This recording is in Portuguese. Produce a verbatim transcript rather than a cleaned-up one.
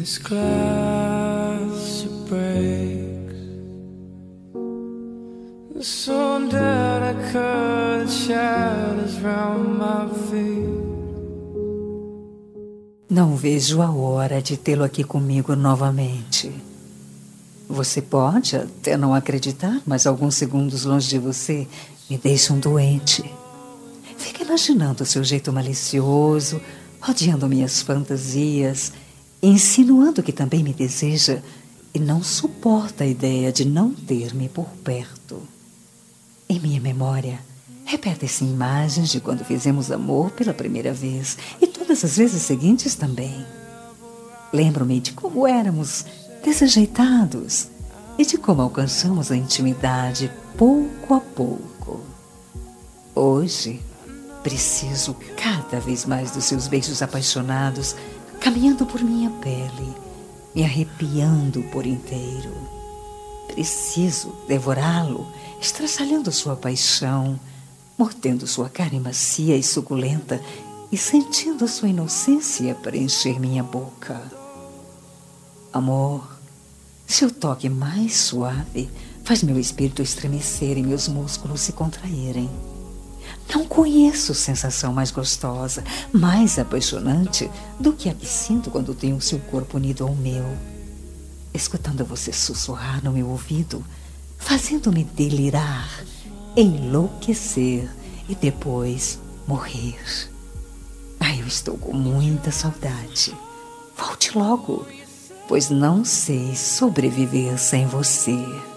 this glass it breaks, the sun that I cut shadows round my feet. Não vejo a hora de tê-lo aqui comigo novamente. Você pode até não acreditar, mas alguns segundos longe de você me deixam doente. Fico imaginando o seu jeito malicioso, rodeando minhas fantasias, insinuando que também me deseja e não suporta a ideia de não ter-me por perto. Em minha memória, repetem-se imagens de quando fizemos amor pela primeira vez e todas as vezes seguintes também. Lembro-me de como éramos desajeitados e de como alcançamos a intimidade pouco a pouco. Hoje, preciso cada vez mais dos seus beijos apaixonados, caminhando por minha pele, me arrepiando por inteiro. Preciso devorá-lo, estraçalhando sua paixão, mordendo sua carne macia e suculenta e sentindo sua inocência preencher minha boca. Amor, seu toque mais suave faz meu espírito estremecer e meus músculos se contraírem. Não conheço sensação mais gostosa, mais apaixonante do que a que sinto quando tenho seu corpo unido ao meu, escutando você sussurrar no meu ouvido, fazendo-me delirar, enlouquecer e depois morrer. Ai, eu estou com muita saudade. Volte logo, pois não sei sobreviver sem você.